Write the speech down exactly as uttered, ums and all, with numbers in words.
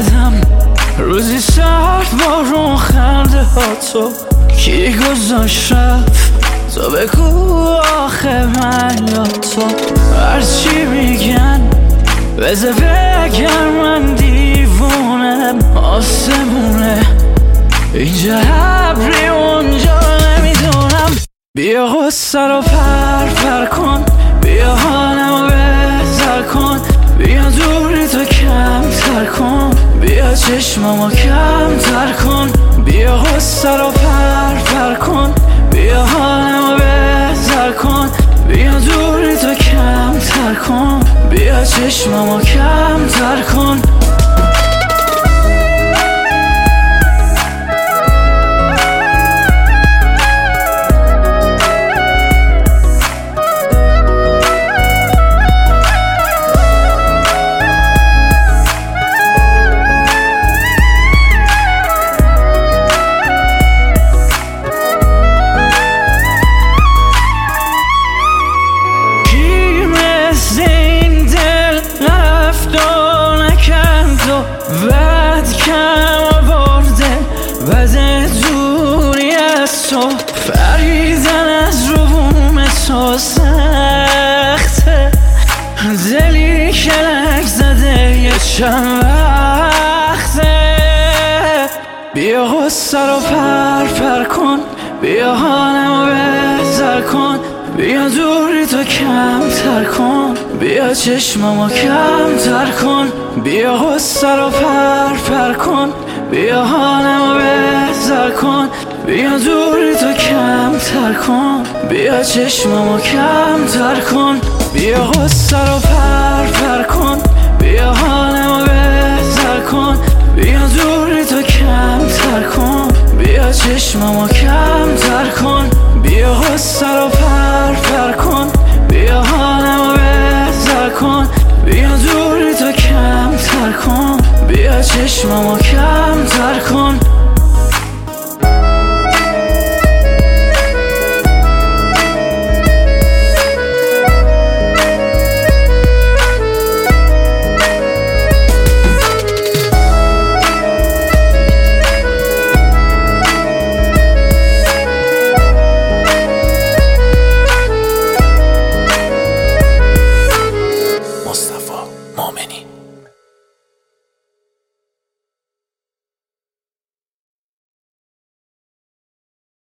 کردم روزی سرد بارون خنده ها تو کی گذاشت رفت تو بگو آخه من یا تو هرچی میگن بذار بگم من دیوونم آسمونه اینجا ابری اونجا نمیدونم بیا غصه رو پر پر کن بیا حالمو بهتر کن بیا دوری تو کم تر کن بیا چشممو کم تر کن بیا غصه رو پر پر کن بیا حالمو بهتر کن بیا دوری تو کم تر کن بیا چشممو کم تر کن بعد کم آورده بعد دوری از تو فریدن از روم تو سخته دلی که لک زده یه چند وقته بیا غصه رو پر پر کن بیا حالمو بهتر کن بیا دوری تو کم تر کن بیا چشممو کم تر کن بیا غصه رو پر پر کن بیا حالمو بهتر کن بیا دوری تو کم تر کن بیا چشممو کم تر کن بیا غصه رو پر پر کن بیا حالمو بهتر کن بیا دوری تو کم تر کن بیا چشممو کم تر کن بیا غصه رو پر پر کن بیا حالمو بهتر کن بیا دوری تو کم تر کن بیا چشممو کم تر کن